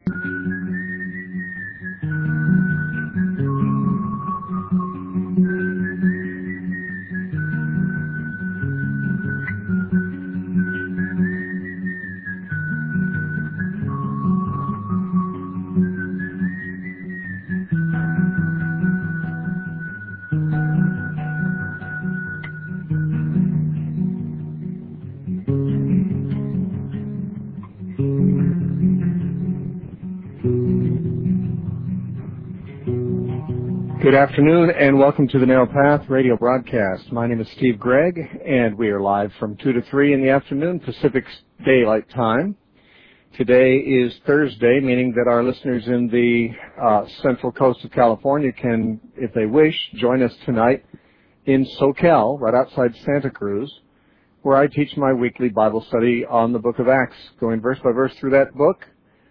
Good afternoon and welcome to the Narrow Path radio broadcast. My name is Steve Gregg and we are live from 2 to 3 in the afternoon Pacific Daylight Time. Today is Thursday, meaning that our listeners in the central coast of California can, if they wish, join us tonight in SoCal, right outside Santa Cruz, where I teach my weekly Bible study on the book of Acts, going verse by verse through that book.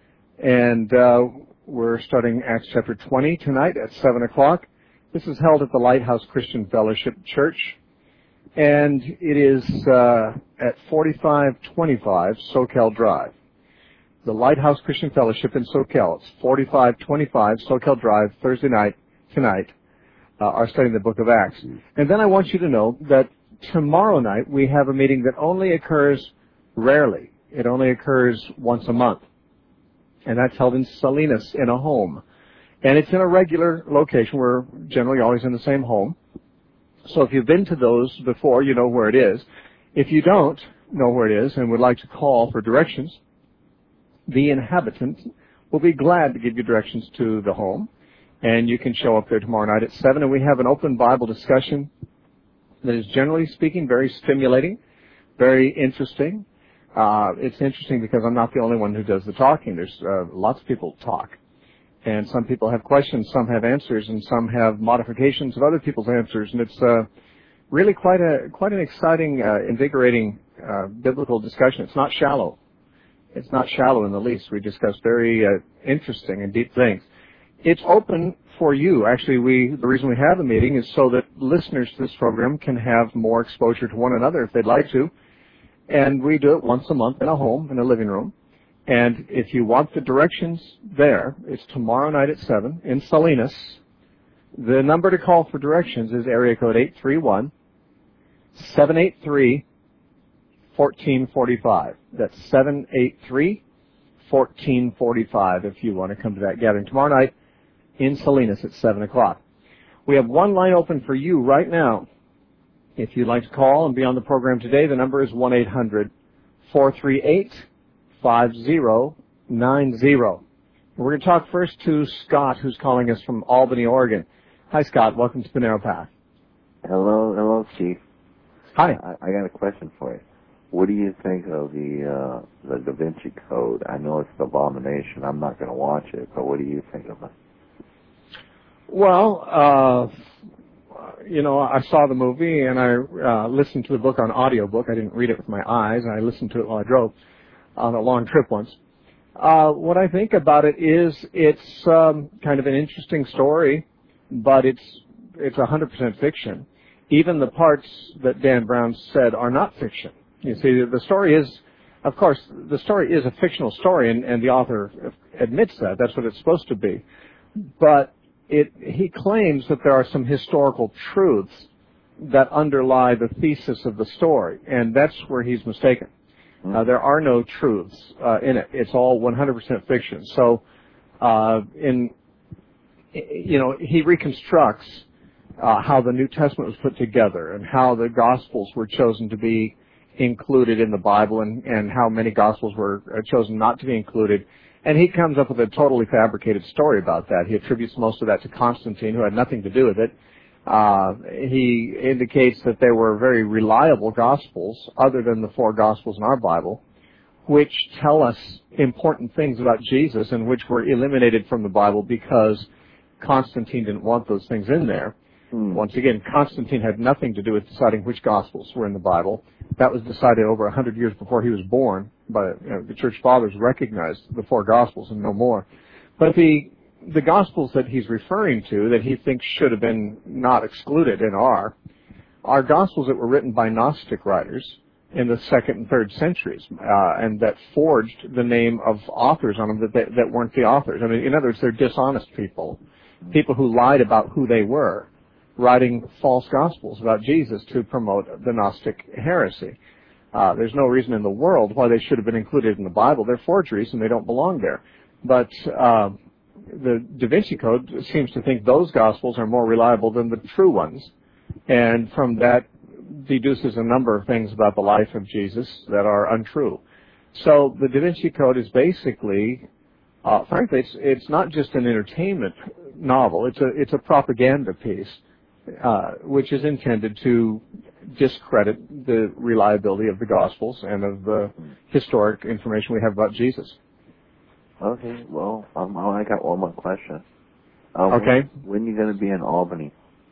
And we're starting Acts chapter 20 tonight at 7 o'clock. This is held at the Lighthouse Christian Fellowship Church, and it is at 4525 SoCal Drive. The Lighthouse Christian Fellowship in SoCal. It's 4525 SoCal Drive, Thursday night, tonight, are studying the book of Acts. And then I want you to know that tomorrow night we have a meeting that only occurs rarely. It only occurs once a month. And that's held in Salinas in a home. And it's in a regular location. We're generally always in the same home. So if you've been to those before, you know where it is. If you don't know where it is and would like to call for directions, the inhabitant will be glad to give you directions to the home. And you can show up there tomorrow night at 7. And we have an open Bible discussion that is, generally speaking, very stimulating, very interesting. It's interesting because I'm not the only one who does the talking. There's lots of people talk. And some people have questions, some have answers, and some have modifications of other people's answers. And it's really quite an exciting, invigorating biblical discussion. It's not shallow. It's not shallow in the least. We discuss very interesting and deep things. It's open for you. Actually, the reason we have the meeting is so that listeners to this program can have more exposure to one another if they'd like to. And we do it once a month in a home, in a living room. And if you want the directions there, it's tomorrow night at 7 in Salinas. The number to call for directions is area code 831-783-1445. That's 783-1445 if you want to come to that gathering tomorrow night in Salinas at 7 o'clock. We have one line open for you right now. If you'd like to call and be on the program today, the number is 1-800-438-5090. We're going to talk first to Scott, who's calling us from Albany, Oregon. Hi, Scott. Welcome to the Narrow Path. Hello, Chief. Hi. I got a question for you. What do you think of the Da Vinci Code? I know it's an abomination. I'm not going to watch it, but what do you think of it? Well, I saw the movie and I listened to the book on audiobook. I didn't read it with my eyes. I listened to it while I drove on a long trip once. What I think about it is it's kind of an interesting story, but it's 100% fiction. Even the parts that Dan Brown said are not fiction. You see, the story is, of course, the story is a fictional story, and the author admits that. That's what it's supposed to be. But he claims that there are some historical truths that underlie the thesis of the story, and that's where he's mistaken. There are no truths in it. It's all 100% fiction. So, he reconstructs how the New Testament was put together and how the Gospels were chosen to be included in the Bible and how many Gospels were chosen not to be included. And he comes up with a totally fabricated story about that. He attributes most of that to Constantine, who had nothing to do with it. He indicates that there were very reliable Gospels, other than the 4 Gospels in our Bible, which tell us important things about Jesus and which were eliminated from the Bible because Constantine didn't want those things in there. Once again, Constantine had nothing to do with deciding which Gospels were in the Bible. That was decided over 100 years before he was born. But the Church Fathers recognized the 4 Gospels and no more. But the Gospels that he's referring to, that he thinks should have been not excluded and are Gospels that were written by Gnostic writers in the 2nd and 3rd centuries, and that forged the name of authors on them that weren't the authors. I mean, in other words, they're dishonest people who lied about who they were, writing false gospels about Jesus to promote the Gnostic heresy. There's no reason in the world why they should have been included in the Bible. They're forgeries and they don't belong there. But the Da Vinci Code seems to think those gospels are more reliable than the true ones, and from that deduces a number of things about the life of Jesus that are untrue. So the Da Vinci Code is basically, frankly, it's not just an entertainment novel. It's a propaganda piece, which is intended to discredit the reliability of the Gospels and of the historic information we have about Jesus. Okay, well, I got one more question. Okay. When are you going to be in Albany?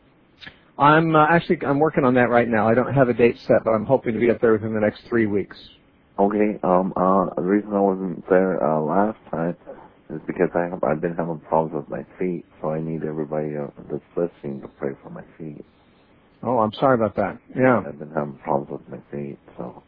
I'm working on that right now. I don't have a date set, but I'm hoping to be up there within the next 3 weeks. Okay. The reason I wasn't there last time is because I've been having problems with my feet, so I need everybody that's listening to pray for my feet. Oh, I'm sorry about that. Yeah. I've been having problems with my feet, so.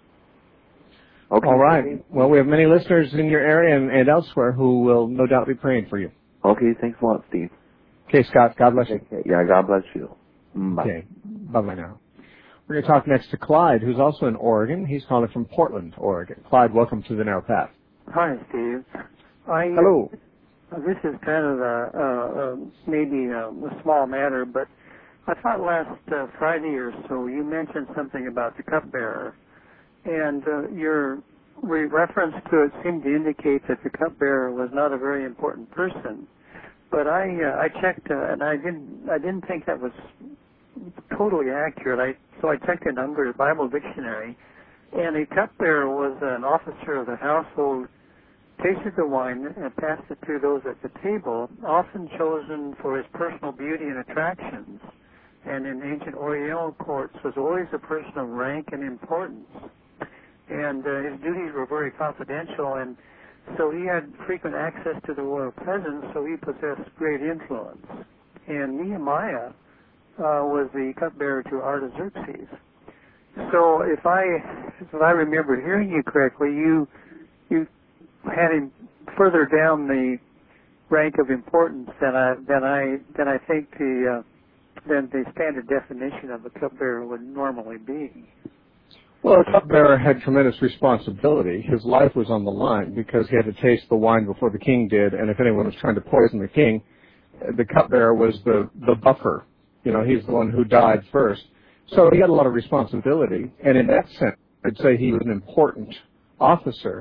Okay. All right. Well, we have many listeners in your area and elsewhere who will no doubt be praying for you. Okay. Thanks a lot, Steve. Okay, Scott. God bless you. Yeah. God bless you. Bye. Okay. Bye-bye now. We're going to talk next to Clyde, who's also in Oregon. He's calling from Portland, Oregon. Clyde, welcome to the Narrow Path. Hi, Steve. Hello. This is kind of maybe a small matter, but I thought last Friday or so you mentioned something about the cupbearer, and your reference to it seemed to indicate that the cupbearer was not a very important person. But I checked, and I didn't think that was totally accurate. So I checked it under the Bible dictionary, and a cupbearer was an officer of the household, tasted the wine and passed it to those at the table, often chosen for his personal beauty and attractions, and in ancient Oriental courts was always a person of rank and importance. And his duties were very confidential, and so he had frequent access to the royal presence, so he possessed great influence. And Nehemiah was the cupbearer to Artaxerxes. So if I remember hearing you correctly, you had him further down the rank of importance than I think than the standard definition of a cupbearer would normally be. Well, the cupbearer had tremendous responsibility. His life was on the line because he had to taste the wine before the king did, and if anyone was trying to poison the king, the cupbearer was the buffer. You know, he's the one who died first. So he had a lot of responsibility, and in that sense, I'd say he was an important officer.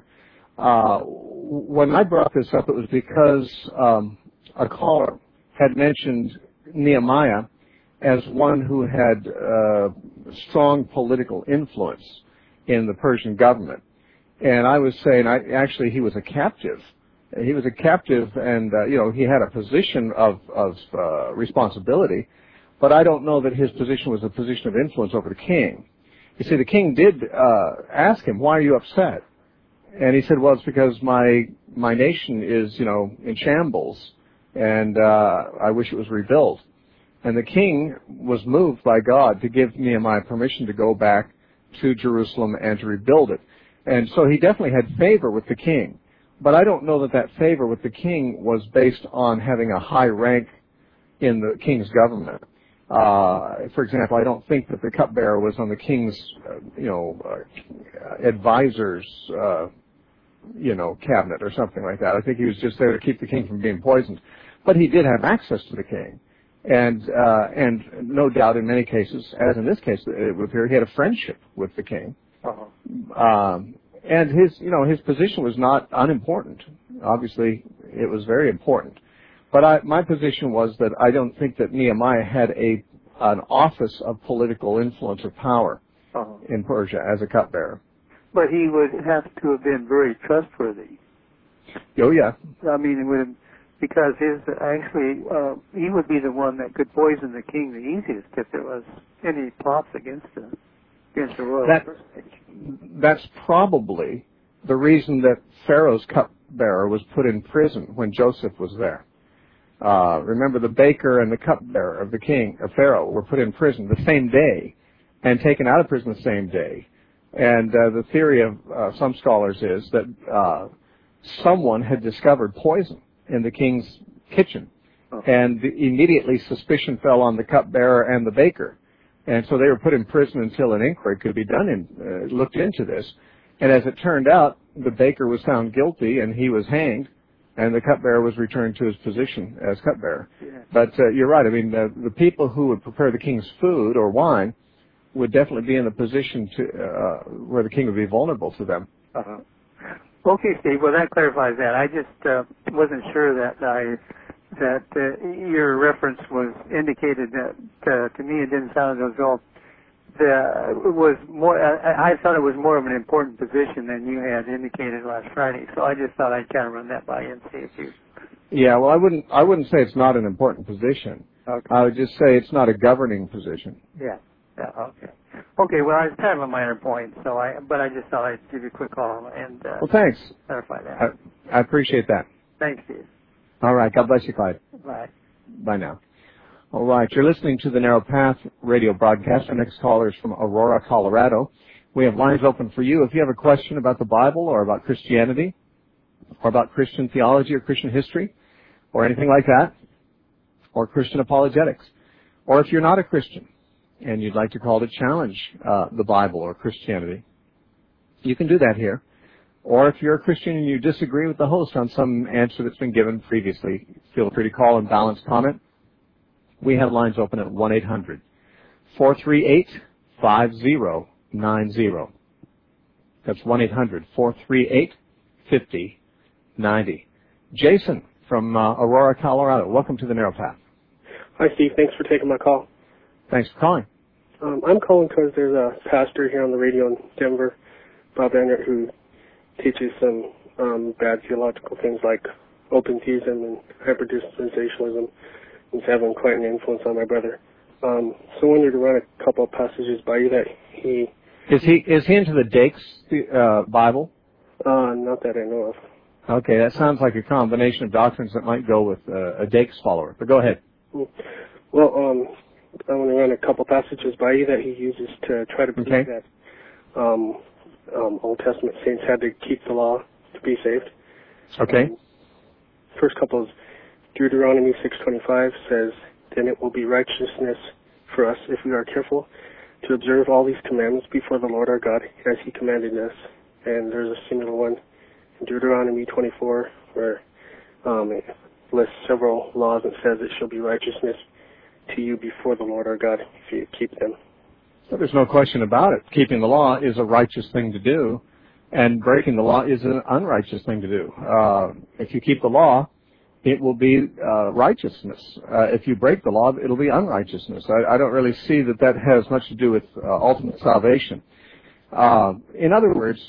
When I brought this up, it was because a caller had mentioned Nehemiah as one who had strong political influence in the Persian government. And I was saying, actually, he was a captive. He was a captive, and he had a position of responsibility, but I don't know that his position was a position of influence over the king. You see, the king did ask him, "Why are you upset?" And he said, "Well, it's because my nation is, in shambles, and I wish it was rebuilt." And the king was moved by God to give Nehemiah permission to go back to Jerusalem and to rebuild it. And so he definitely had favor with the king. But I don't know that favor with the king was based on having a high rank in the king's government. For example, I don't think that the cupbearer was on the king's, advisors, cabinet or something like that. I think he was just there to keep the king from being poisoned. But he did have access to the king. And no doubt in many cases, as in this case, it would appear he had a friendship with the king. Uh-huh. And his position was not unimportant. Obviously, it was very important. But my position was that I don't think that Nehemiah had an office of political influence or power in Persia as a cupbearer. But he would have to have been very trustworthy. Oh, yeah. I mean, because he would be the one that could poison the king the easiest if there was any plots against the royal personage. That's probably the reason that Pharaoh's cupbearer was put in prison when Joseph was there. Remember, the baker and the cupbearer of the king, of Pharaoh, were put in prison the same day and taken out of prison the same day. And the theory of some scholars is that someone had discovered poison in the king's kitchen, and immediately suspicion fell on the cupbearer and the baker. And so they were put in prison until an inquiry could be done and looked into this. And as it turned out, the baker was found guilty and he was hanged, and the cupbearer was returned to his position as cupbearer. Yeah. But you're right. I mean, the people who would prepare the king's food or wine would definitely be in a position to where the king would be vulnerable to them. Uh-huh. Okay, Steve. Well, that clarifies that. I just wasn't sure that your reference was indicated that to me it didn't sound as though it was more. I thought it was more of an important position than you had indicated last Friday. So I just thought I'd kind of run that by you and see if you. Yeah. Well, I wouldn't say it's not an important position. Okay. I would just say it's not a governing position. Yeah. Yeah, okay. Okay, well, it's kind of a minor point, but I just thought I'd give you a quick call and well, thanks. Clarify that. I appreciate that. Thanks, Steve. All right. God bless you, Clyde. Bye. Bye now. All right. You're listening to the Narrow Path radio broadcast. Our next caller is from Aurora, Colorado. We have lines open for you. If you have a question about the Bible or about Christianity or about Christian theology or Christian history or anything like that, or Christian apologetics, or if you're not a Christian and you'd like to call to challenge the Bible or Christianity, you can do that here. Or if you're a Christian and you disagree with the host on some answer that's been given previously, feel free to call and balance comment. We have lines open at 1-800-438-5090. That's 1-800-438-5090. Jason from Aurora, Colorado. Welcome to the Narrow Path. Hi, Steve. Thanks for taking my call. Thanks for calling. I'm calling because there's a pastor here on the radio in Denver, Bob Ennett, who teaches some bad theological things like open theism and hyper-dispensationalism. He's having quite an influence on my brother. So I wanted to run a couple of passages by you that he... Is he into the Dakes Bible? Not that I know of. Okay, that sounds like a combination of doctrines that might go with a Dakes follower. But go ahead. Well, I want to run a couple passages by you that he uses to try to prove that Old Testament saints had to keep the law to be saved. Okay. First couple is Deuteronomy 6:25 says, "Then it will be righteousness for us if we are careful to observe all these commandments before the Lord our God as He commanded us." And there's a similar one in Deuteronomy 24 where it lists several laws and says it shall be righteousness to you before the Lord our God if you keep them. Well, there's no question about it. Keeping the law is a righteous thing to do, and breaking the law is an unrighteous thing to do. If you keep the law, it will be righteousness. If you break the law, it'll be unrighteousness. I don't really see that has much to do with ultimate salvation. In other words,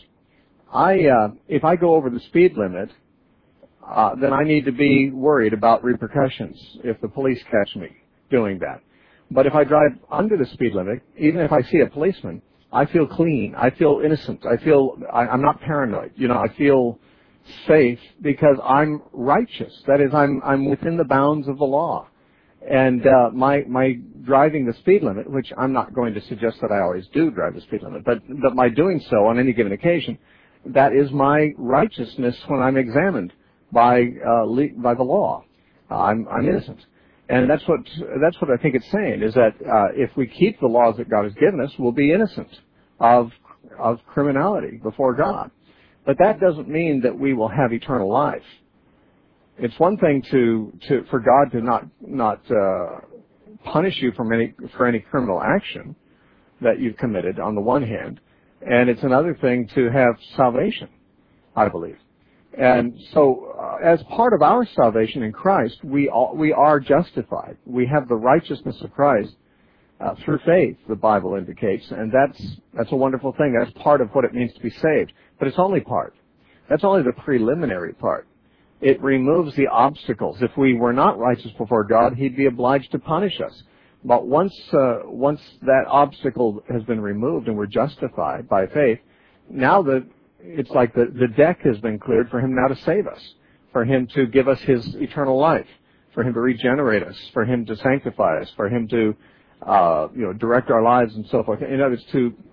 if I go over the speed limit, then I need to be worried about repercussions if the police catch me doing that. But if I drive under the speed limit, even if I see a policeman, I feel clean. I feel innocent. I'm not paranoid. I feel safe because I'm righteous. That is, I'm within the bounds of the law. And my driving the speed limit, which I'm not going to suggest that I always do drive the speed limit, but my doing so on any given occasion, that is my righteousness when I'm examined by the law. I'm innocent. And that's what I think it's saying, is that if we keep the laws that God has given us, we'll be innocent of criminality before God. But that doesn't mean that we will have eternal life. It's one thing for God to not punish you for any criminal action that you've committed on the one hand, and it's another thing to have salvation, I believe. And so, as part of our salvation in Christ, we are justified. We have the righteousness of Christ through faith, the Bible indicates, and that's a wonderful thing. That's part of what it means to be saved. But it's only part. That's only the preliminary part. It removes the obstacles. If we were not righteous before God, He'd be obliged to punish us. But once that obstacle has been removed and we're justified by faith, now it's like the deck has been cleared for Him now to save us, for Him to give us His eternal life, for Him to regenerate us, for Him to sanctify us, for Him to direct our lives and so forth. In other words,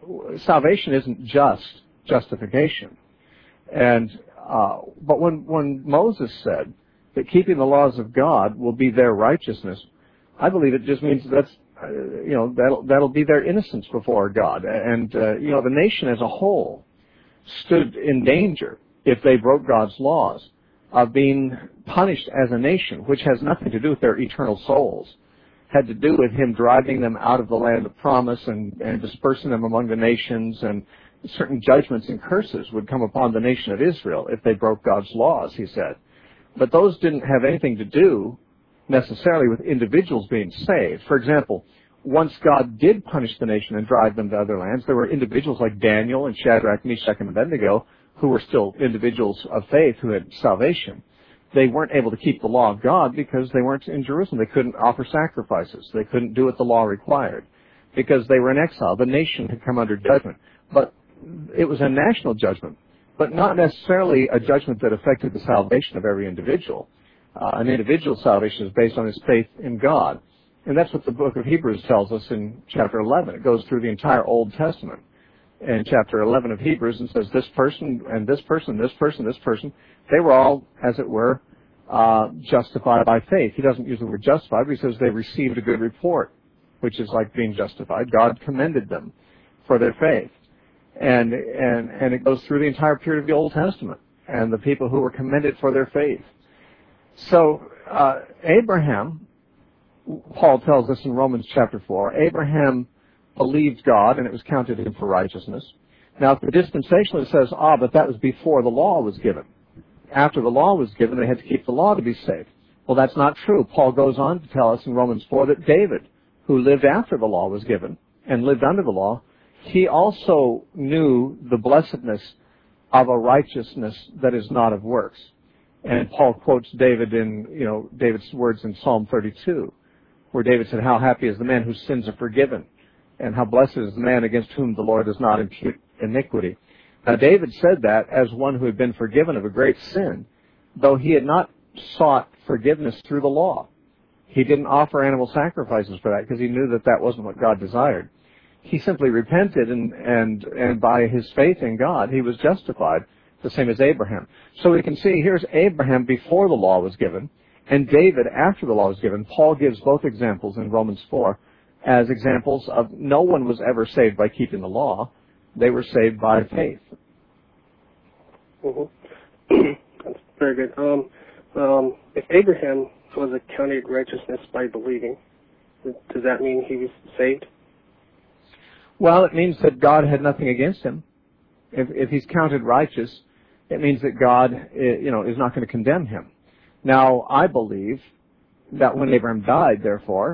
salvation isn't just justification. And but when Moses said that keeping the laws of God will be their righteousness, I believe it just means that's that'll be their innocence before God. And the nation as a whole stood in danger if they broke God's laws of being punished as a nation, which has nothing to do with their eternal souls. Had to do with him driving them out of the land of promise and dispersing them among the nations, and certain judgments and curses would come upon the nation of Israel if they broke God's laws, he said. But those didn't have anything to do necessarily with individuals being saved. For example, once God did punish the nation and drive them to other lands, there were individuals like Daniel and Shadrach, Meshach, and Abednego who were still individuals of faith who had salvation. They weren't able to keep the law of God because they weren't in Jerusalem. They couldn't offer sacrifices. They couldn't do what the law required because they were in exile. The nation had come under judgment. But it was a national judgment, but not necessarily a judgment that affected the salvation of every individual. An individual's salvation is based on his faith in God. And that's what the book of Hebrews tells us in chapter 11. It goes through the entire Old Testament. In chapter 11 of Hebrews, and says this person and this person, this person, this person, they were all, as it were, justified by faith. He doesn't use the word justified, but he says they received a good report, which is like being justified. God commended them for their faith. And it goes through the entire period of the Old Testament and the people who were commended for their faith. So Abraham, Paul tells us in Romans chapter 4, Abraham believed God and it was counted to him for righteousness. Now, the dispensationalist says, but that was before the law was given. After the law was given, they had to keep the law to be saved. Well, that's not true. Paul goes on to tell us in Romans 4 that David, who lived after the law was given and lived under the law, he also knew the blessedness of a righteousness that is not of works. And Paul quotes David in, David's words in Psalm 32, where David said, how happy is the man whose sins are forgiven, and how blessed is the man against whom the Lord does not impute iniquity. Now, David said that as one who had been forgiven of a great sin, though he had not sought forgiveness through the law. He didn't offer animal sacrifices for that because he knew that that wasn't what God desired. He simply repented, and by his faith in God, he was justified, the same as Abraham. So we can see here's Abraham before the law was given, and David after the law was given. Paul gives both examples in Romans 4 as examples of no one was ever saved by keeping the law. They were saved by faith. Mm-hmm. That's very good. If Abraham was accounted righteousness by believing, does that mean he was saved? Well, it means that God had nothing against him. If he's counted righteous, it means that God, is not going to condemn him. Now, I believe that when Abraham died, therefore,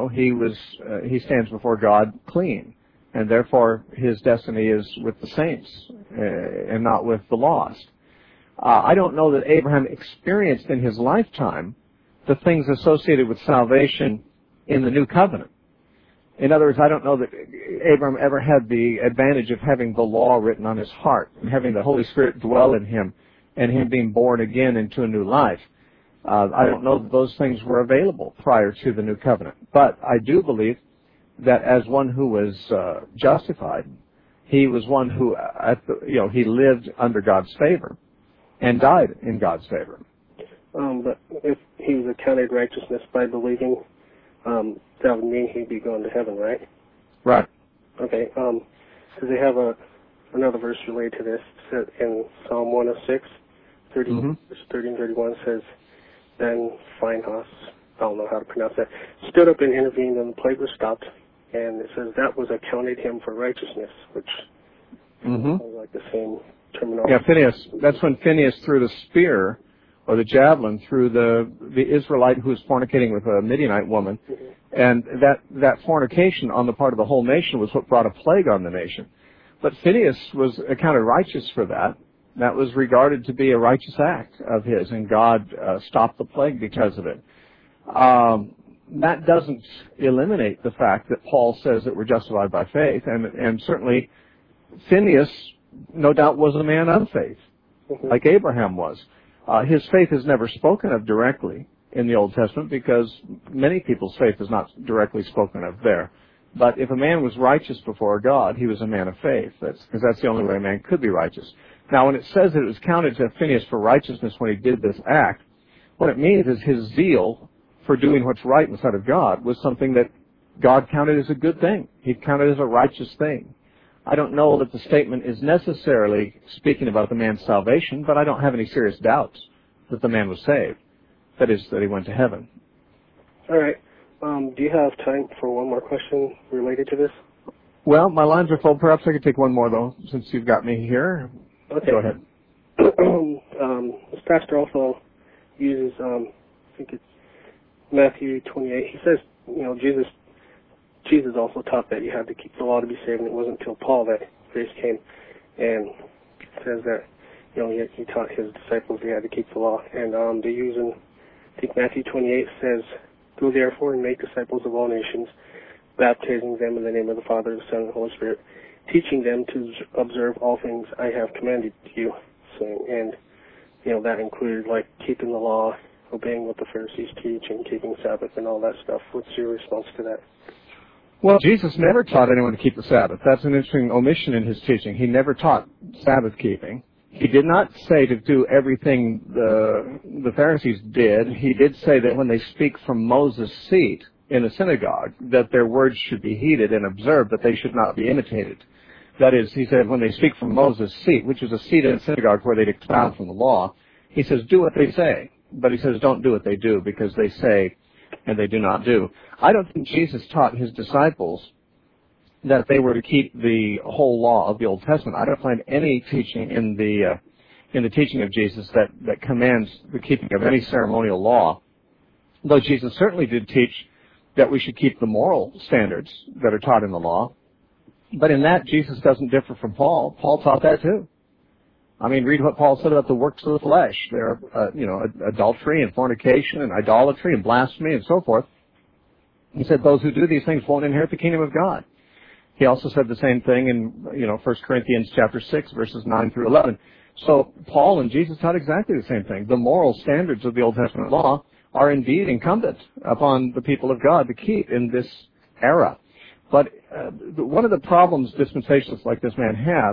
he stands before God clean, and therefore his destiny is with the saints and not with the lost. I don't know that Abraham experienced in his lifetime the things associated with salvation in the new covenant. In other words, I don't know that Abraham ever had the advantage of having the law written on his heart and having the Holy Spirit dwell in him and him being born again into a new life. I don't know that those things were available prior to the new covenant. But I do believe that as one who was justified, he was one who, he lived under God's favor and died in God's favor. But if he was accounted righteousness by believing, that would mean he'd be going to heaven, right? Right. Okay. Because they have another verse related to this in Psalm 106, 30, verse 30 and 31 says, then Phinehas, I don't know how to pronounce that, stood up and intervened, and the plague was stopped. And it says that was accounted him for righteousness, which sounds like the same terminology. Yeah, Phinehas. That's when Phinehas threw the spear or the javelin through the Israelite who was fornicating with a Midianite woman. And that fornication on the part of the whole nation was what brought a plague on the nation. But Phinehas was accounted righteous for that. That was regarded to be a righteous act of his, and God stopped the plague because of it. That doesn't eliminate the fact that Paul says that we're justified by faith, and certainly Phinehas, no doubt, was a man of faith, like Abraham was. His faith is never spoken of directly in the Old Testament because many people's faith is not directly spoken of there. But if a man was righteous before God, he was a man of faith. Because that's the only way a man could be righteous. Now, when it says that it was counted to Phineas for righteousness when he did this act, what it means is his zeal for doing what's right in the sight of God was something that God counted as a good thing. He counted as a righteous thing. I don't know that the statement is necessarily speaking about the man's salvation, but I don't have any serious doubts that the man was saved. That is, that he went to heaven. All right. Do you have time for one more question related to this? Well, my lines are full. Perhaps I could take one more, though, since you've got me here. Okay. Go ahead. This pastor also uses, I think it's Matthew 28. He says, Jesus also taught that you had to keep the law to be saved, and it wasn't until Paul that grace came, and says that, he taught his disciples they had to keep the law. And they use in, I think Matthew 28 says, "Go therefore and make disciples of all nations, baptizing them in the name of the Father, the Son, and the Holy Spirit, teaching them to observe all things I have commanded you." So, and, that included, like, keeping the law, obeying what the Pharisees teach, and keeping Sabbath and all that stuff. What's your response to that? Well, Jesus never taught anyone to keep the Sabbath. That's an interesting omission in his teaching. He never taught Sabbath keeping. He did not say to do everything the Pharisees did. He did say that when they speak from Moses' seat in the synagogue, that their words should be heeded and observed, that they should not be imitated. That is, he said, when they speak from Moses' seat, which is a seat in a synagogue where they'd expound from the law, he says, do what they say. But he says, don't do what they do, because they say and they do not do. I don't think Jesus taught his disciples that they were to keep the whole law of the Old Testament. I don't find any teaching in the teaching of Jesus that commands the keeping of any ceremonial law, though Jesus certainly did teach that we should keep the moral standards that are taught in the law. But in that, Jesus doesn't differ from Paul. Paul taught that too. I mean, read what Paul said about the works of the flesh. There are, adultery and fornication and idolatry and blasphemy and so forth. He said those who do these things won't inherit the kingdom of God. He also said the same thing in, 1 Corinthians chapter 6, verses 9 through 11. So Paul and Jesus taught exactly the same thing. The moral standards of the Old Testament law are indeed incumbent upon the people of God to keep in this era. But one of the problems dispensationalists like this man have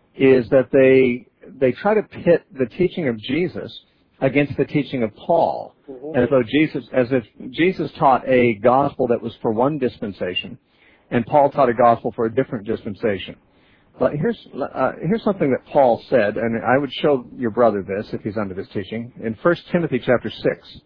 is that they try to pit the teaching of Jesus against the teaching of Paul, as if Jesus taught a gospel that was for one dispensation, and Paul taught a gospel for a different dispensation. But here's something that Paul said, and I would show your brother this if he's under this teaching. In 1 Timothy chapter 6,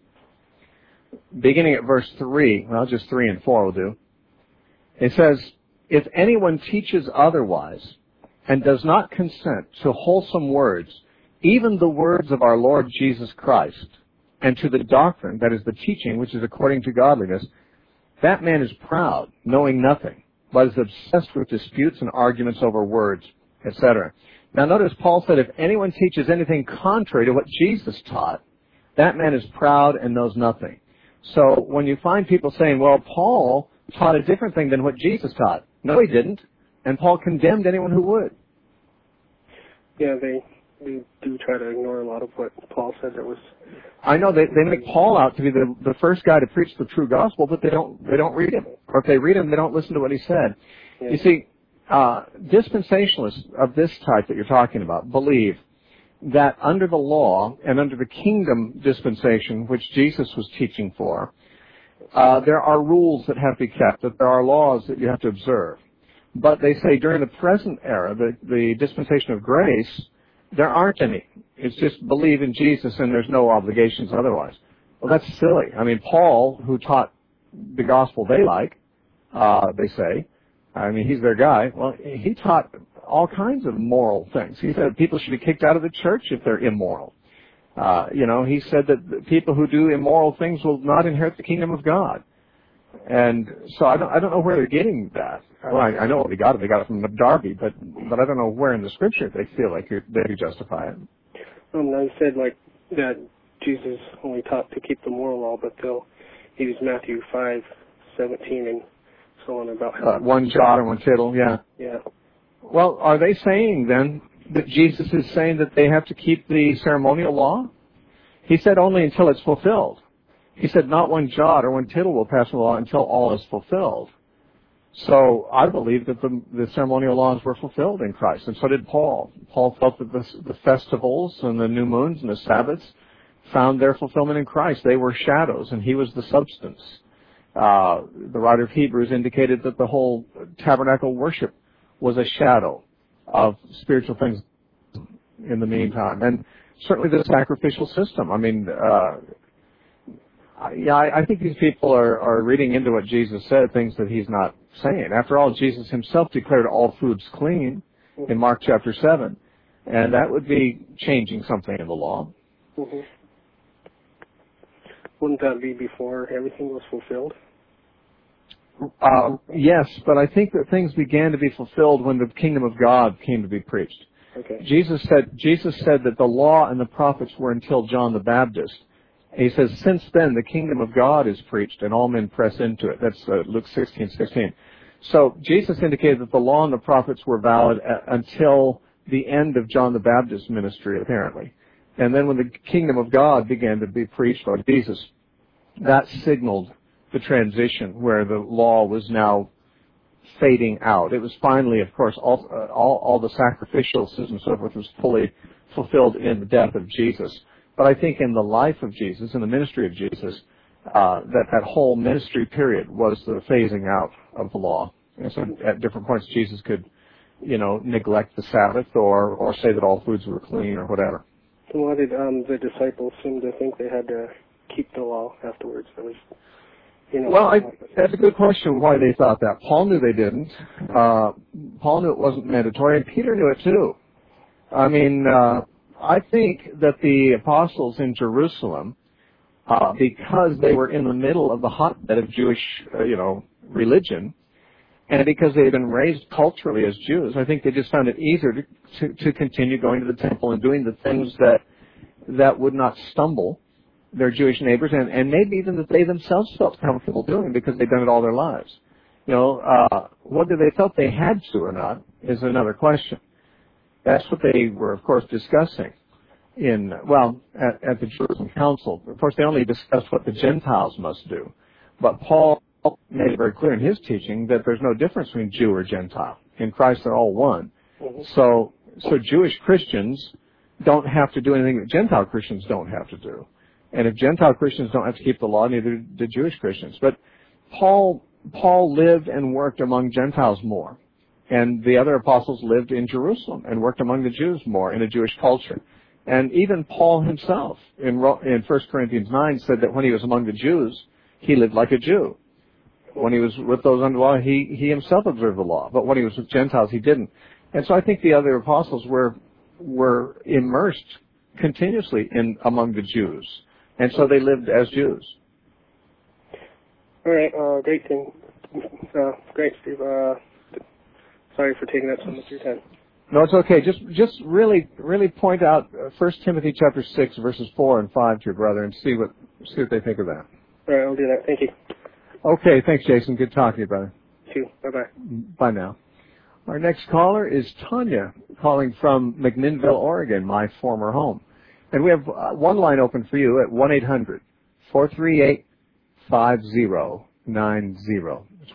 beginning at verse 3, well, just 3 and 4 will do. It says, "If anyone teaches otherwise and does not consent to wholesome words, even the words of our Lord Jesus Christ, and to the doctrine, that is the teaching, which is according to godliness, that man is proud, knowing nothing, but is obsessed with disputes and arguments over words," etc. Now notice Paul said, if anyone teaches anything contrary to what Jesus taught, that man is proud and knows nothing. So when you find people saying, well, Paul taught a different thing than what Jesus taught. No, he didn't. And Paul condemned anyone who would. Yeah, they do try to ignore a lot of what Paul said that was... I know, they make Paul out to be the first guy to preach the true gospel, but they don't read him. Or if they read him, they don't listen to what he said. Yeah. You see, dispensationalists of this type that you're talking about believe that under the law and under the kingdom dispensation, which Jesus was teaching for, there are rules that have to be kept, that there are laws that you have to observe. But they say during the present era, the dispensation of grace, there aren't any. It's just believe in Jesus and there's no obligations otherwise. Well, that's silly. I mean, Paul, who taught the gospel they like, they say, I mean, he's their guy. Well, he taught all kinds of moral things. He said people should be kicked out of the church if they're immoral. He said that people who do immoral things will not inherit the kingdom of God. And so I don't know where they're getting that. Well, I know they got it. They got it from Darby, but I don't know where in the scripture they feel like they could justify it. I said like that Jesus only taught to keep the moral law, but they'll use Matthew 5:17 and so on about how one jot and one tittle. Yeah. Yeah. Well, are they saying then that Jesus is saying that they have to keep the ceremonial law? He said only until it's fulfilled. He said not one jot or one tittle will pass from the law until all is fulfilled. So I believe that the ceremonial laws were fulfilled in Christ, and so did Paul. Paul felt that the festivals and the new moons and the Sabbaths found their fulfillment in Christ. They were shadows, and he was the substance. The writer of Hebrews indicated that the whole tabernacle worship was a shadow of spiritual things in the meantime. And certainly the sacrificial system. I mean, I think these people are reading into what Jesus said, things that he's not saying. After all, Jesus himself declared all foods clean in Mark chapter 7, and that would be changing something in the law. Mm-hmm. Wouldn't that be before everything was fulfilled? Yes, but I think that things began to be fulfilled when the kingdom of God came to be preached. Okay. Jesus said that the law and the prophets were until John the Baptist. He says, since then the kingdom of God is preached and all men press into it. That's Luke 16:16. So Jesus indicated that the law and the prophets were valid until the end of John the Baptist's ministry, apparently. And then when the kingdom of God began to be preached by Jesus, that signaled the transition where the law was now fading out. It was finally, of course, all the sacrificial system and so forth was fully fulfilled in the death of Jesus. But I think in the life of Jesus, in the ministry of Jesus, that whole ministry period was the phasing out of the law. And so at different points, Jesus could, neglect the Sabbath or say that all foods were clean or whatever. So why did the disciples seem to think they had to keep the law afterwards? At least, Well, that's a good question why they thought that. Paul knew they didn't. Paul knew it wasn't mandatory, and Peter knew it too. I mean, I think that the apostles in Jerusalem, because they were in the middle of the hotbed of Jewish, religion, and because they had been raised culturally as Jews, I think they just found it easier to continue going to the temple and doing the things that would not stumble their Jewish neighbors, and maybe even that they themselves felt comfortable doing because they'd done it all their lives. Whether they felt they had to or not is another question. That's what they were, of course, discussing at the Jerusalem Council. Of course, they only discussed what the Gentiles must do. But Paul made it very clear in his teaching that there's no difference between Jew or Gentile. In Christ, they're all one. Mm-hmm. So Jewish Christians don't have to do anything that Gentile Christians don't have to do. And if Gentile Christians don't have to keep the law, neither do Jewish Christians. But Paul lived and worked among Gentiles more. And the other apostles lived in Jerusalem and worked among the Jews more in a Jewish culture. And even Paul himself in 1 Corinthians 9 said that when he was among the Jews, he lived like a Jew. When he was with those under the law, he himself observed the law. But when he was with Gentiles, he didn't. And so I think the other apostles were immersed continuously among the Jews. And so they lived as Jews. All right, great thing. Great, Steve. Sorry for taking up so much of your time. No, it's okay. Just really point out 1 Timothy chapter 6, verses 4 and 5 to your brother and see what they think of that. All right, I'll do that. Thank you. Okay, thanks, Jason. Good talking to you, brother. You too. Bye-bye. Bye now. Our next caller is Tanya, calling from McMinnville, Oregon, my former home. And we have one line open for you at 1-800-438-5090. It's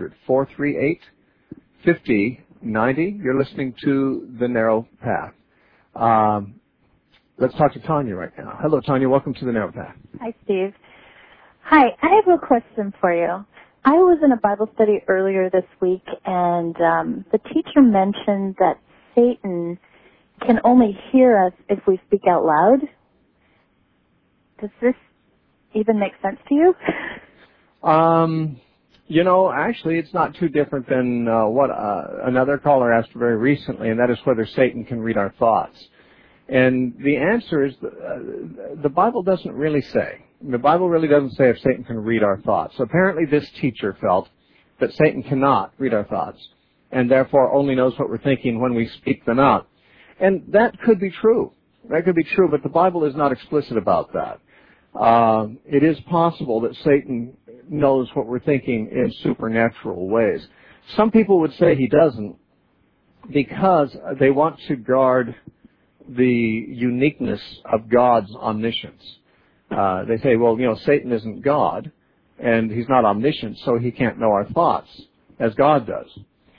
1-800-438-5090. You're listening to The Narrow Path. Let's talk to Tanya right now. Hello, Tanya. Welcome to The Narrow Path. Hi, Steve. Hi. I have a question for you. I was in a Bible study earlier this week, and the teacher mentioned that Satan can only hear us if we speak out loud. Does this even make sense to you? Actually, it's not too different than what another caller asked very recently, and that is whether Satan can read our thoughts. And the answer is the Bible doesn't really say. The Bible really doesn't say if Satan can read our thoughts. So apparently this teacher felt that Satan cannot read our thoughts, and therefore only knows what we're thinking when we speak them out. And that could be true. That could be true, but the Bible is not explicit about that. It is possible that Satan knows what we're thinking in supernatural ways. Some people would say he doesn't because they want to guard the uniqueness of God's omniscience. They say, well, Satan isn't God, and he's not omniscient, so he can't know our thoughts. as God does.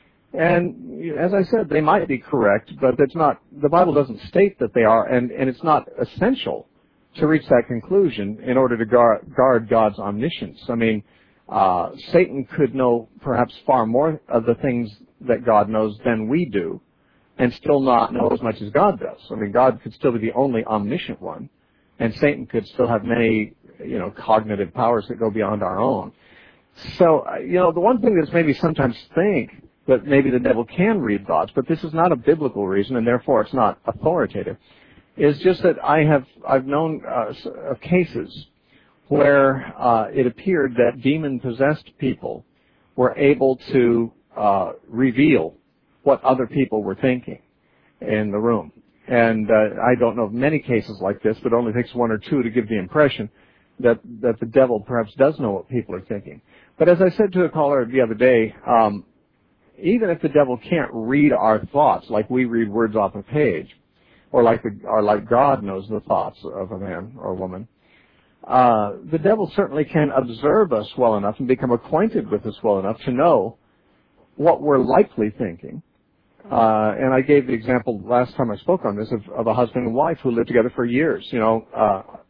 And as I said, they might be correct, but that's not, the Bible doesn't state that they are, and it's not essential to reach that conclusion in order to guard God's omniscience. I mean, Satan could know perhaps far more of the things that God knows than we do, and still not know as much as God does. I mean, God could still be the only omniscient one, and Satan could still have many, cognitive powers that go beyond our own. So, the one thing that's maybe sometimes think that maybe the devil can read thoughts, but this is not a biblical reason, and therefore it's not authoritative, is just that I've known of cases where it appeared that demon-possessed people were able to reveal what other people were thinking in the room. And I don't know of many cases like this, but it only takes one or two to give the impression that the devil perhaps does know what people are thinking. But as I said to a caller the other day, even if the devil can't read our thoughts like we read words off a page, or like God knows the thoughts of a man or a woman, the devil certainly can observe us well enough and become acquainted with us well enough to know what we're likely thinking. And I gave the example last time I spoke on this of a husband and wife who lived together for years. Are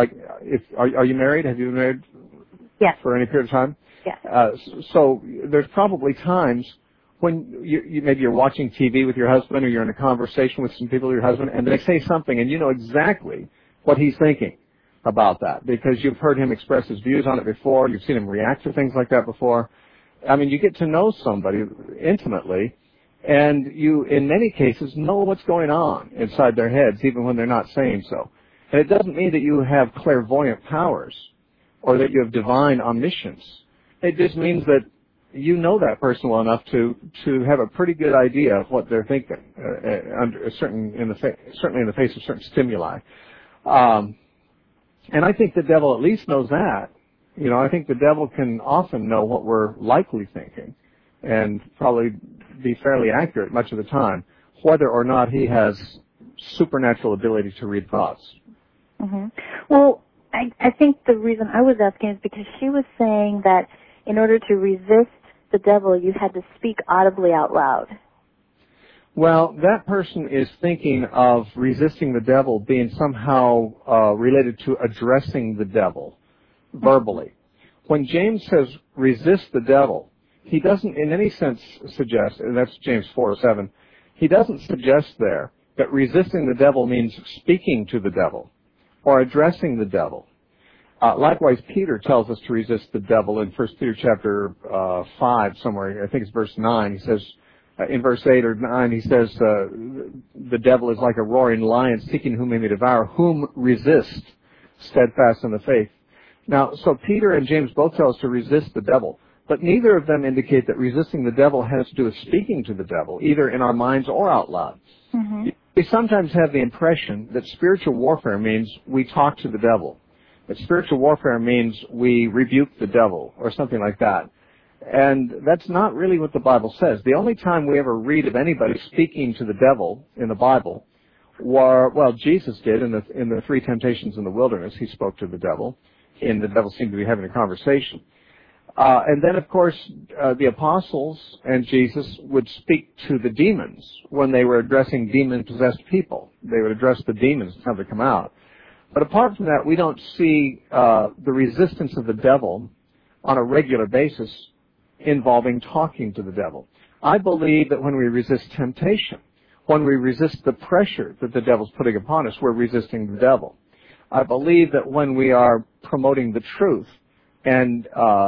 you married? Have you been married? Yes. For any period of time? Yes. So there's probably times when maybe you're watching TV with your husband, or you're in a conversation with some people with your husband, and they say something, and you know exactly what he's thinking about that because you've heard him express his views on it before, you've seen him react to things like that before. I mean, you get to know somebody intimately, and you, in many cases, know what's going on inside their heads, even when they're not saying so. And it doesn't mean that you have clairvoyant powers or that you have divine omniscience. It just means that you know that person well enough to have a pretty good idea of what they're thinking, certainly in the face of certain stimuli. And I think the devil at least knows that. I think the devil can often know what we're likely thinking and probably be fairly accurate much of the time, whether or not he has supernatural ability to read thoughts. Mm-hmm. Well, I think the reason I was asking is because she was saying that in order to resist the devil, you had to speak audibly out loud. Well, that person is thinking of resisting the devil being somehow related to addressing the devil verbally. When James says resist the devil, he doesn't in any sense suggest, and that's James 4:7, he doesn't suggest there that resisting the devil means speaking to the devil or addressing the devil. Likewise, Peter tells us to resist the devil in 1 Peter chapter 5 somewhere. I think it's verse 9. He says, in verse 8 or 9, he says, the devil is like a roaring lion seeking whom he may devour, whom resist, steadfast in the faith. Now, so Peter and James both tell us to resist the devil, but neither of them indicate that resisting the devil has to do with speaking to the devil, either in our minds or out loud. Mm-hmm. We sometimes have the impression that spiritual warfare means we talk to the devil. That spiritual warfare means we rebuke the devil or something like that. And that's not really what the Bible says. The only time we ever read of anybody speaking to the devil in the Bible Jesus did in the three temptations in the wilderness. He spoke to the devil, and the devil seemed to be having a conversation. And then, of course, the apostles and Jesus would speak to the demons when they were addressing demon-possessed people. They would address the demons and have them come out. But apart from that, we don't see the resistance of the devil on a regular basis involving talking to the devil. I believe that when we resist temptation, when we resist the pressure that the devil's putting upon us, we're resisting the devil. I believe that when we are promoting the truth and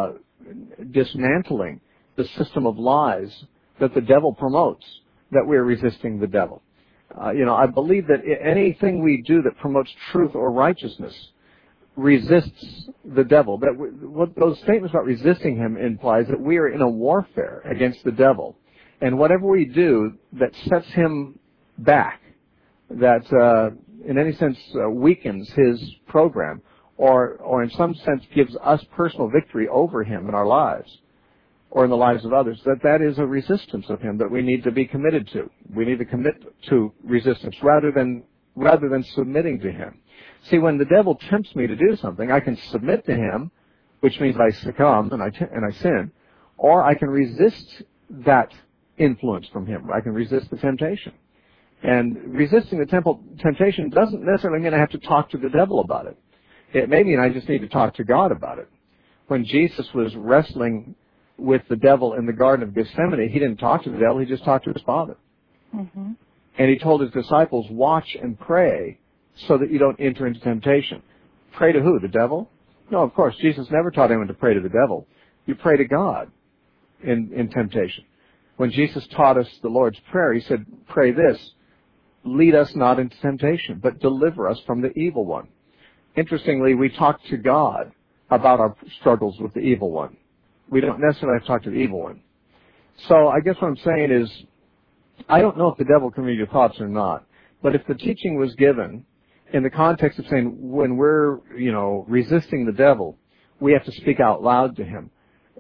dismantling the system of lies that the devil promotes, that we're resisting the devil. I believe that anything we do that promotes truth or righteousness resists the devil. But what those statements about resisting him implies that we are in a warfare against the devil. And whatever we do that sets him back, that in any sense weakens his program, or in some sense gives us personal victory over him in our lives, or in the lives of others, that is a resistance of him that we need to be committed to. We need to commit to resistance rather than submitting to him. See, when the devil tempts me to do something, I can submit to him, which means I succumb and I sin, or I can resist that influence from him. I can resist the temptation. And resisting the temptation doesn't necessarily mean I have to talk to the devil about it. It may mean I just need to talk to God about it. When Jesus was wrestling with the devil in the Garden of Gethsemane, he didn't talk to the devil, he just talked to his Father. Mm-hmm. And he told his disciples, watch and pray so that you don't enter into temptation. Pray to who? The devil? No, of course, Jesus never taught anyone to pray to the devil. You pray to God in temptation. When Jesus taught us the Lord's Prayer, he said, pray this, lead us not into temptation, but deliver us from the evil one. Interestingly, we talk to God about our struggles with the evil one. We don't necessarily have to talk to the evil one. So I guess what I'm saying is, I don't know if the devil can read your thoughts or not, but if the teaching was given in the context of saying when we're, resisting the devil, we have to speak out loud to him,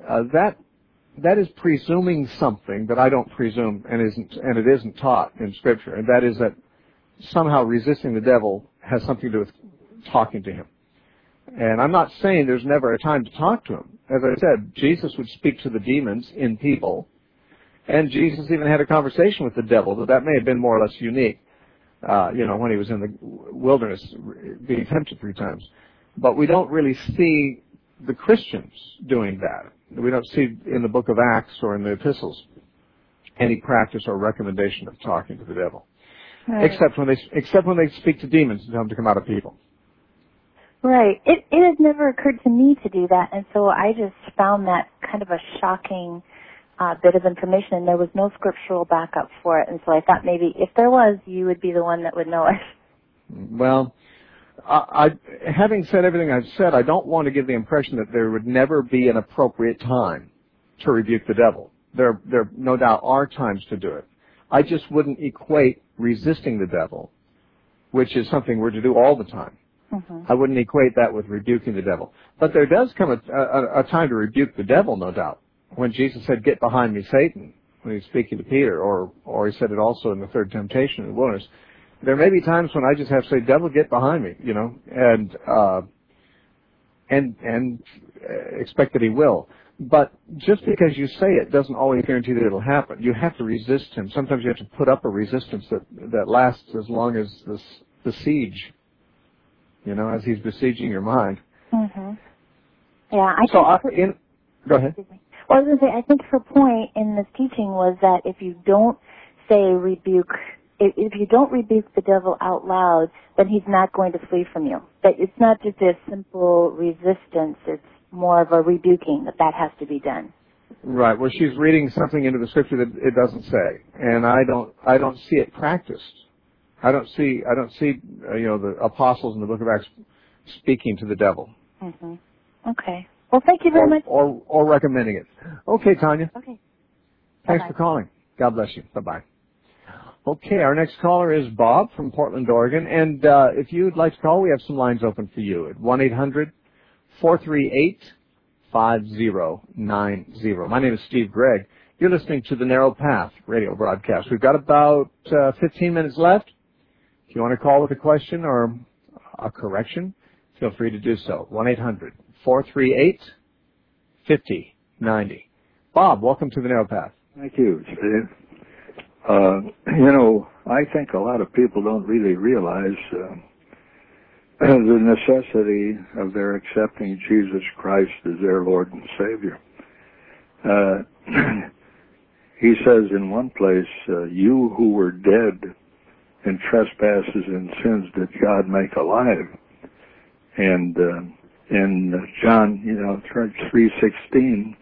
that is presuming something that I don't presume and it isn't taught in Scripture, and that is that somehow resisting the devil has something to do with talking to him. And I'm not saying there's never a time to talk to him. As I said, Jesus would speak to the demons in people, and Jesus even had a conversation with the devil, but that may have been more or less unique, when he was in the wilderness being tempted 3 times. But we don't really see the Christians doing that. We don't see in the book of Acts or in the epistles any practice or recommendation of talking to the devil, right, except when they speak to demons and tell them to come out of people. Right. It has never occurred to me to do that, and so I just found that kind of a shocking bit of information, and there was no scriptural backup for it, and so I thought maybe if there was, you would be the one that would know it. Well, having said everything I've said, I don't want to give the impression that there would never be an appropriate time to rebuke the devil. There no doubt are times to do it. I just wouldn't equate resisting the devil, which is something we're to do all the time. Mm-hmm. I wouldn't equate that with rebuking the devil. But there does come a time to rebuke the devil, no doubt. When Jesus said, get behind me, Satan, when he was speaking to Peter, or he said it also in the 3rd temptation in the wilderness, there may be times when I just have to say, devil, get behind me, and expect that he will. But just because you say it doesn't always guarantee that it'll happen. You have to resist him. Sometimes you have to put up a resistance that lasts as long as the siege, as he's besieging your mind. Mm-hmm. Yeah, go ahead. Well, I was going to say, I think her point in this teaching was that if you don't if you don't rebuke the devil out loud, then he's not going to flee from you. That it's not just a simple resistance, it's more of a rebuking that has to be done. Right. Well, she's reading something into the Scripture that it doesn't say, and I don't see it practiced. I don't see the apostles in the book of Acts speaking to the devil. Mm-hmm. Okay. Well, thank you very much. Or recommending it. Okay, Tanya. Okay. Thanks Bye-bye. for calling. God bless you. Bye-bye. Okay, our next caller is Bob from Portland, Oregon. And if you'd like to call, we have some lines open for you at 1-800-438-5090. My name is Steve Gregg. You're listening to the Narrow Path radio broadcast. We've got about 15 minutes left. If you want to call with a question or a correction, feel free to do so. 1-800-438-5090. Bob, welcome to the Narrow Path. Thank you, Steve. I think a lot of people don't really realize the necessity of their accepting Jesus Christ as their Lord and Savior. He says in one place, you who were dead in trespasses and sins did God make alive. And in John, 3:18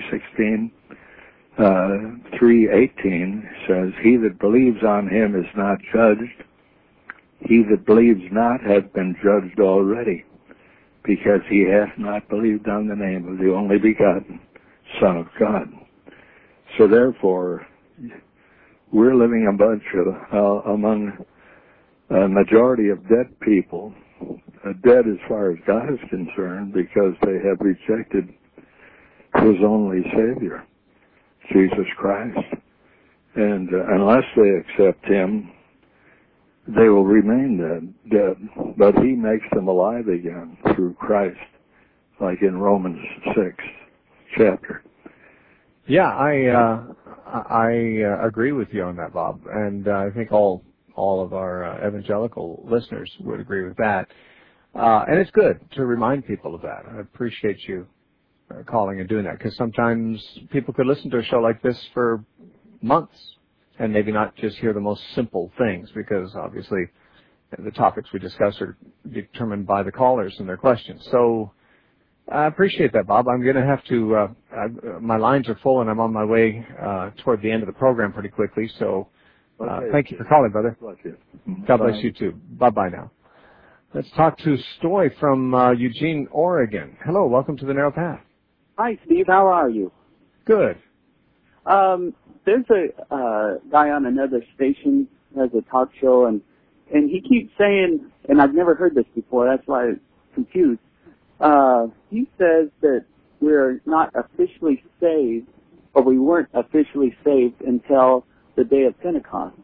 says, he that believes on him is not judged. He that believes not hath been judged already, because he hath not believed on the name of the only begotten Son of God. So therefore, we're living among a majority of dead people, dead as far as God is concerned, because they have rejected his only Savior, Jesus Christ. And unless they accept him, they will remain dead. But he makes them alive again through Christ, like in Romans 6 chapter. Yeah, I agree with you on that, Bob, and I think all of our evangelical listeners would agree with that. And it's good to remind people of that. I appreciate you calling and doing that, because sometimes people could listen to a show like this for months and maybe not just hear the most simple things, because obviously the topics we discuss are determined by the callers and their questions. So I appreciate that, Bob. I'm going to have to, my lines are full and I'm on my way toward the end of the program pretty quickly. So thank you for calling, brother. God bless you too. Bye-bye now. Let's talk to Stoy from Eugene, Oregon. Hello, welcome to the Narrow Path. Hi, Steve. How are you? Good. There's a guy on another station who has a talk show, and he keeps saying, and I've never heard this before, that's why I'm confused. He says that we're not officially saved, or we weren't officially saved until the day of Pentecost,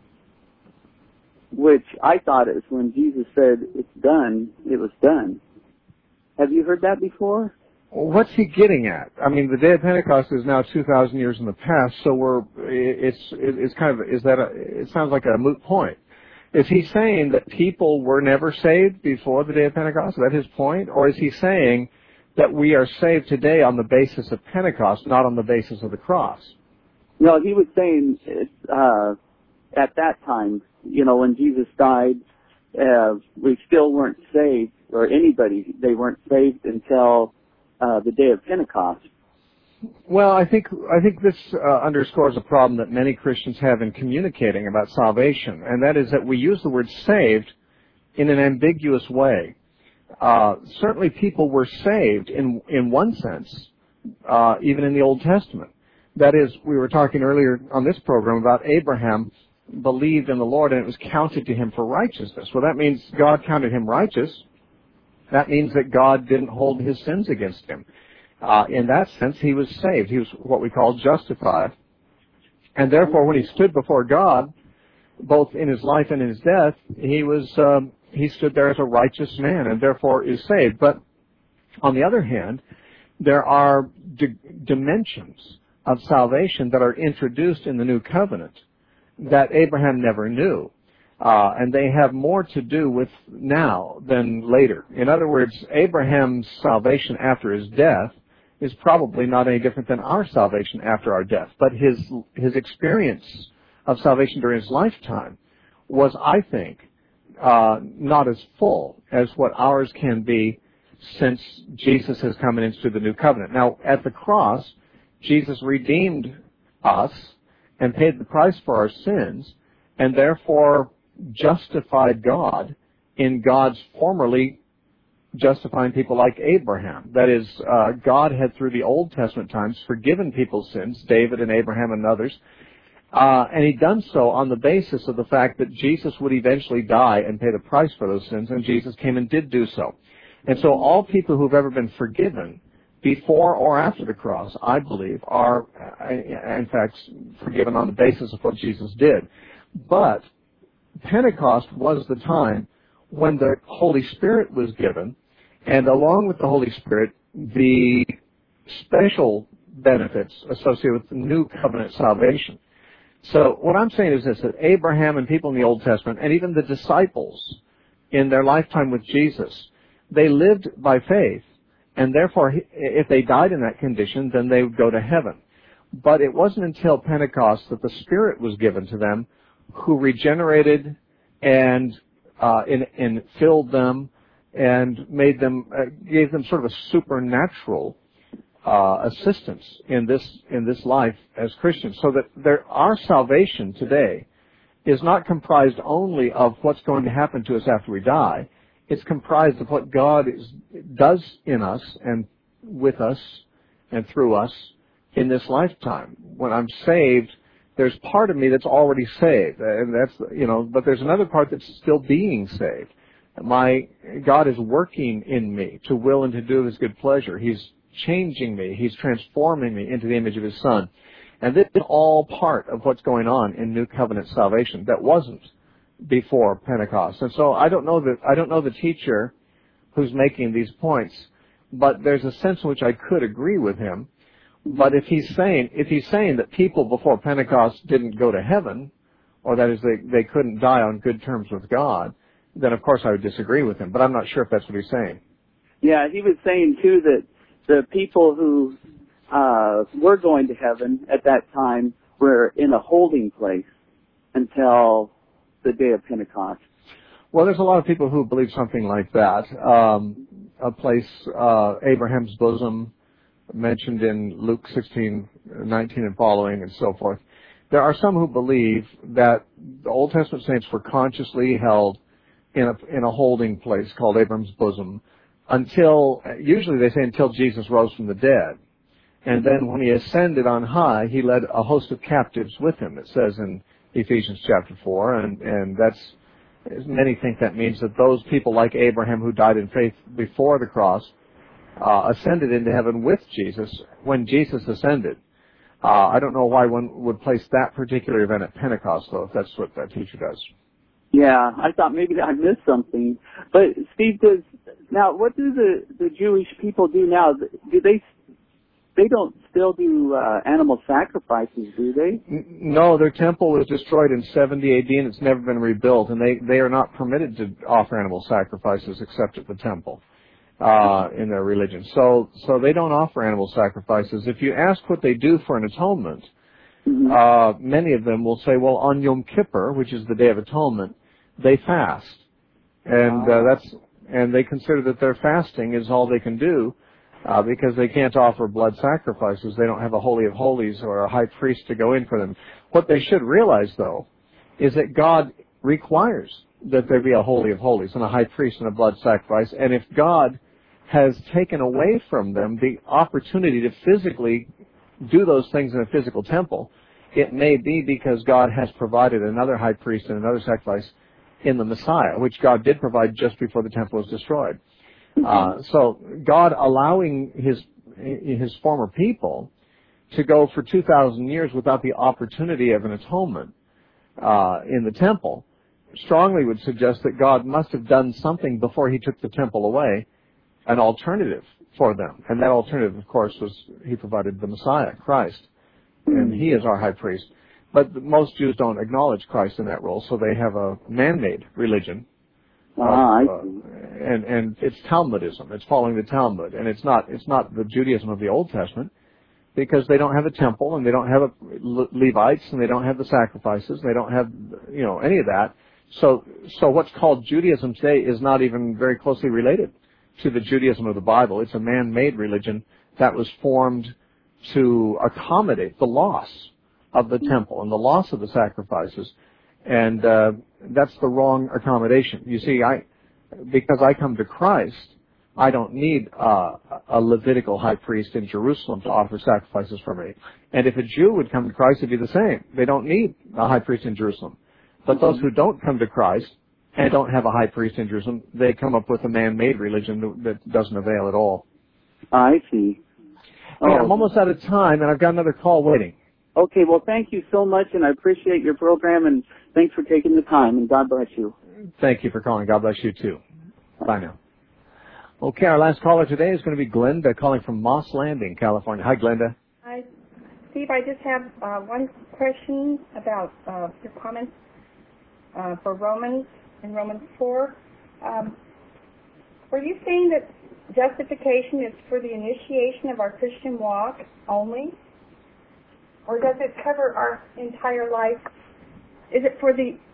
which I thought it was when Jesus said, it's done, it was done. Have you heard that before? What's he getting at? I mean, the day of Pentecost is now 2,000 years in the past, so it's kind of, it sounds like a moot point. Is he saying that people were never saved before the day of Pentecost? Is that his point? Or is he saying that we are saved today on the basis of Pentecost, not on the basis of the cross? No, he was saying at that time, when Jesus died, we still weren't saved, or anybody, they weren't saved until the day of Pentecost. Well, I think this underscores a problem that many Christians have in communicating about salvation, and that is that we use the word saved in an ambiguous way. Certainly people were saved in one sense, even in the Old Testament. That is, we were talking earlier on this program about Abraham believed in the Lord and it was counted to him for righteousness. Well, that means God counted him righteous. That means that God didn't hold his sins against him. In that sense, he was saved. He was what we call justified. And therefore, when he stood before God, both in his life and in his death, he stood there as a righteous man and therefore is saved. But on the other hand, there are dimensions of salvation that are introduced in the new covenant that Abraham never knew. And they have more to do with now than later. In other words, Abraham's salvation after his death is probably not any different than our salvation after our death. But his experience of salvation during his lifetime was, I think, not as full as what ours can be since Jesus has come into the new covenant. Now, at the cross, Jesus redeemed us and paid the price for our sins, and therefore justified God in God's formerly justifying people like Abraham. That is, God had through the Old Testament times forgiven people's sins, David and Abraham and others, and he'd done so on the basis of the fact that Jesus would eventually die and pay the price for those sins, and Jesus came and did do so. And so all people who've ever been forgiven before or after the cross, I believe, are, in fact, forgiven on the basis of what Jesus did. But Pentecost was the time when the Holy Spirit was given, and along with the Holy Spirit, the special benefits associated with the new covenant salvation. So what I'm saying is this, that Abraham and people in the Old Testament, and even the disciples in their lifetime with Jesus, they lived by faith, and therefore, if they died in that condition, then they would go to heaven. But it wasn't until Pentecost that the Spirit was given to them, who regenerated and filled them and made them, gave them sort of a supernatural assistance in this life as Christians. So that our salvation today is not comprised only of what's going to happen to us after we die. It's comprised of what God does in us and with us and through us in this lifetime. When I'm saved, there's part of me that's already saved, and that's, but there's another part that's still being saved. God is working in me to will and to do of His good pleasure. He's changing me. He's transforming me into the image of His Son. And this is all part of what's going on in New Covenant salvation that wasn't before Pentecost. And so I don't know the teacher who's making these points, but there's a sense in which I could agree with him But if he's saying that people before Pentecost didn't go to heaven, or that is they couldn't die on good terms with God, then of course I would disagree with him. But I'm not sure if that's what he's saying. Yeah, he was saying too that the people who were going to heaven at that time were in a holding place until the day of Pentecost. Well, there's a lot of people who believe something like that. A place, Abraham's bosom, mentioned in Luke 16:19 and following and so forth. There are some who believe that the Old Testament saints were consciously held in a holding place called Abraham's bosom usually they say until Jesus rose from the dead. And then when he ascended on high, he led a host of captives with him, it says in Ephesians chapter 4, and that's, many think that means that those people like Abraham who died in faith before the cross ascended into heaven with Jesus when Jesus ascended. I don't know why one would place that particular event at Pentecost, though, if that's what that teacher does. Yeah, I thought maybe I missed something. But Steve, now what do the Jewish people do now? Do they don't still do animal sacrifices, do they? No, their temple was destroyed in 70 AD and it's never been rebuilt, and they are not permitted to offer animal sacrifices except at the temple in their religion. So they don't offer animal sacrifices. If you ask what they do for an atonement, many of them will say, well, on Yom Kippur, which is the Day of Atonement, they fast, and and they consider that their fasting is all they can do. Because they can't offer blood sacrifices. They don't have a Holy of Holies or a high priest to go in for them. What they should realize, though, is that God requires that there be a Holy of Holies and a high priest and a blood sacrifice. And if God has taken away from them the opportunity to physically do those things in a physical temple, it may be because God has provided another high priest and another sacrifice in the Messiah, which God did provide just before the temple was destroyed. So God allowing his former people to go for 2,000 years without the opportunity of an atonement in the temple strongly would suggest that God must have done something before he took the temple away, an alternative for them. And that alternative, of course, was he provided the Messiah, Christ, and he is our high priest. But most Jews don't acknowledge Christ in that role, so they have a man-made religion. And it's Talmudism. It's following the Talmud, and it's not the Judaism of the Old Testament, because they don't have a temple, and they don't have Levites, and they don't have the sacrifices, and they don't have any of that. So what's called Judaism today is not even very closely related to the Judaism of the Bible. It's a man-made religion that was formed to accommodate the loss of the temple and the loss of the sacrifices. And that's the wrong accommodation. You see, because I come to Christ, I don't need a Levitical high priest in Jerusalem to offer sacrifices for me. And if a Jew would come to Christ, it'd be the same. They don't need a high priest in Jerusalem. But those who don't come to Christ and don't have a high priest in Jerusalem, they come up with a man-made religion that doesn't avail at all. I see. Okay, I'm almost out of time, and I've got another call waiting. Okay, well, thank you so much, and I appreciate your program, and thanks for taking the time, and God bless you. Thank you for calling. God bless you, too. Bye now. Okay, our last caller today is going to be Glenda, calling from Moss Landing, California. Hi, Glenda. Hi, Steve. I just have one question about your comments for Romans, in Romans 4. Were you saying that justification is for the initiation of our Christian walk only? Or does it cover our entire life? Is it for the...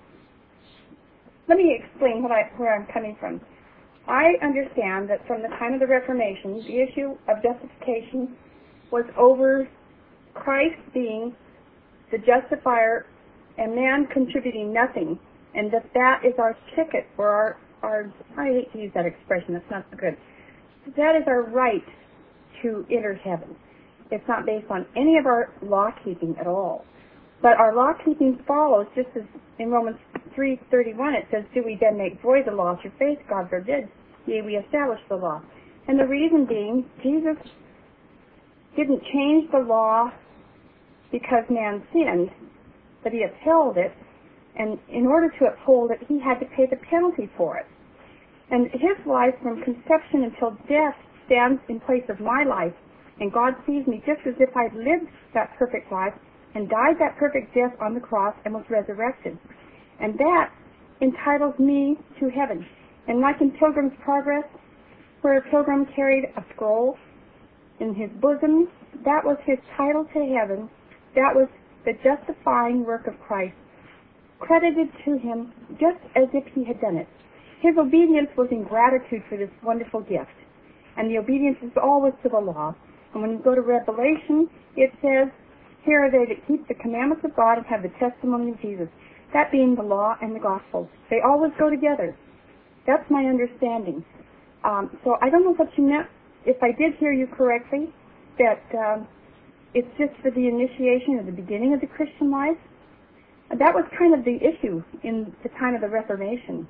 Let me explain where I'm coming from. I understand that from the time of the Reformation, the issue of justification was over Christ being the justifier and man contributing nothing, and that is our ticket for our I hate to use that expression, that's not so good. That is our right to enter heaven. It's not based on any of our law-keeping at all. But our law-keeping follows, just as in Romans 3:31 it says, do we then make void the law through faith? God forbid. Yea, we establish the law. And the reason being, Jesus didn't change the law because man sinned, but he upheld it. And in order to uphold it, he had to pay the penalty for it. And his life from conception until death stands in place of my life And God sees me just as if I'd lived that perfect life and died that perfect death on the cross and was resurrected. And that entitles me to heaven. And like in Pilgrim's Progress, where a pilgrim carried a scroll in his bosom, that was his title to heaven. That was the justifying work of Christ, credited to him just as if he had done it. His obedience was in gratitude for this wonderful gift. And the obedience is always to the law. And when you go to Revelation, it says, here are they that keep the commandments of God and have the testimony of Jesus. That being the law and the gospel. They always go together. That's my understanding. So I don't know what you meant, if I did hear you correctly, that it's just for the initiation of the beginning of the Christian life. That was kind of the issue in the time of the Reformation.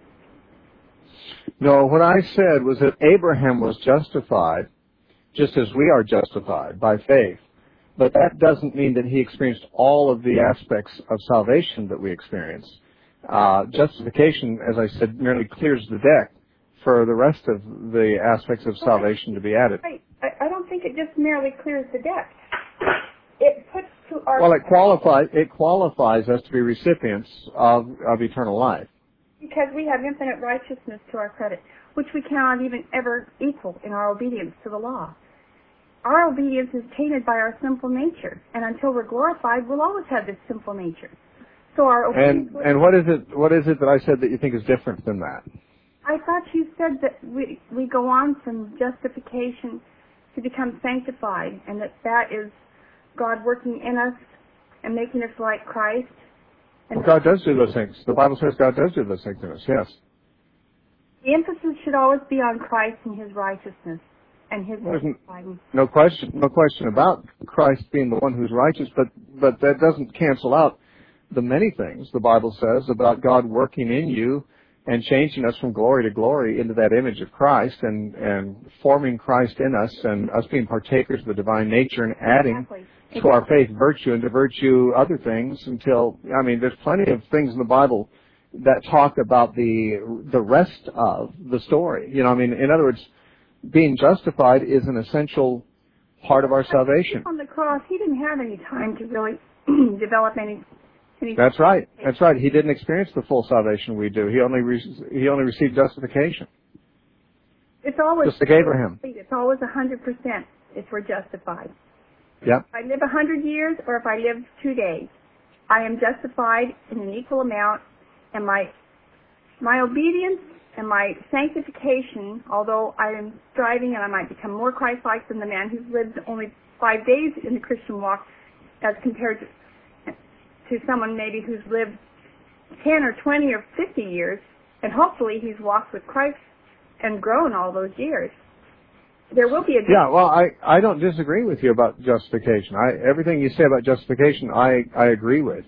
No, what I said was that Abraham was justified just as we are justified by faith. But that doesn't mean that he experienced all of the aspects of salvation that we experience. Justification, as I said, merely clears the deck for the rest of the aspects of salvation to be added. I don't think it just merely clears the deck. It puts to our... Well, it qualifies us to be recipients of eternal life. Because we have infinite righteousness to our credit, which we cannot even ever equal in our obedience to the law. Our obedience is tainted by our sinful nature, and until we're glorified, we'll always have this sinful nature. So our obedience... And what is it that I said that you think is different than that? I thought you said that we go on from justification to become sanctified, and that is God working in us and making us like Christ. And God does do those things. The Bible says God does do those things in us, yes. The emphasis should always be on Christ and His righteousness and His sanctifying. No question about Christ being the one who's righteous, but that doesn't cancel out the many things the Bible says about God working in you and changing us from glory to glory into that image of Christ and forming Christ in us and us being partakers of the divine nature and adding to our faith virtue and to virtue other things until, I mean, there's plenty of things in the Bible that talk about the rest of the story. You know, I mean, in other words, being justified is an essential part of our salvation. On the cross, He didn't have any time to really develop any. That's right. That's right. He didn't experience the full salvation we do. He only received justification. It's always just like Abraham. It's always 100% if we're justified. Yep. If I live 100 years or if I live 2 days, I am justified in an equal amount, and my obedience and my sanctification, although I am striving and I might become more Christ-like than the man who's lived only 5 days in the Christian walk as compared to someone maybe who's lived 10 or 20 or 50 years, and hopefully he's walked with Christ and grown all those years. There will be a... Yeah, well, I don't disagree with you about justification. Everything you say about justification, I agree with.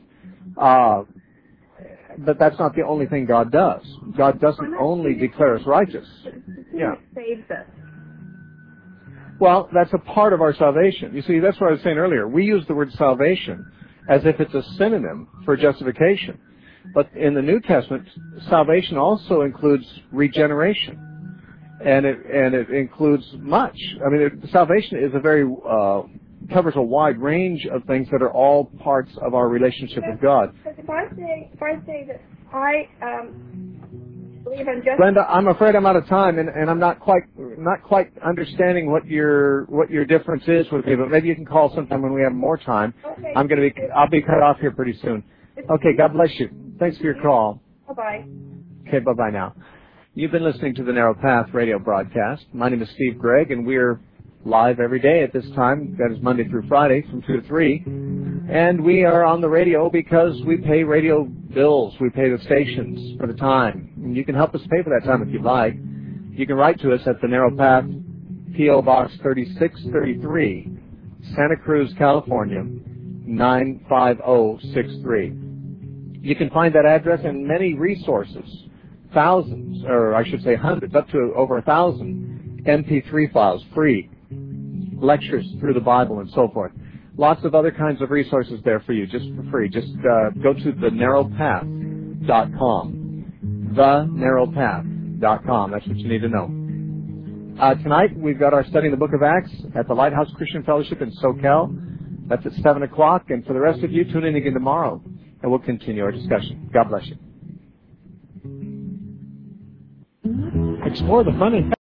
But that's not the only thing God does. God doesn't only declare us righteous. Yeah. He saves us. Well, that's a part of our salvation. You see, that's what I was saying earlier. We use the word salvation as if it's a synonym for justification. But in the New Testament, salvation also includes regeneration. And it includes much. I mean, salvation is covers a wide range of things that are all parts of our relationship with God. If I say that I believe in justice... Glenda, I'm afraid I'm out of time, and I'm not quite understanding what your difference is with me. But maybe you can call sometime when we have more time. Okay. I'll be cut off here pretty soon. Okay, God bless you. Thanks for your call. Bye-bye. Okay, bye-bye now. You've been listening to the Narrow Path radio broadcast. My name is Steve Gregg, and we're live every day at this time. That is Monday through Friday from 2 to 3. And we are on the radio because we pay radio bills. We pay the stations for the time. And you can help us pay for that time if you'd like. You can write to us at the Narrow Path, P.O. Box 3633, Santa Cruz, California, 95063. You can find that address and many resources, thousands, or I should say hundreds, up to over 1,000 MP3 files, free, lectures through the Bible and so forth. Lots of other kinds of resources there for you, just for free. Just go to thenarrowpath.com. Thenarrowpath.com. That's what you need to know. Tonight, we've got our study in the book of Acts at the Lighthouse Christian Fellowship in Soquel. That's at 7 o'clock. And for the rest of you, tune in again tomorrow, and we'll continue our discussion. God bless you. Explore the fun and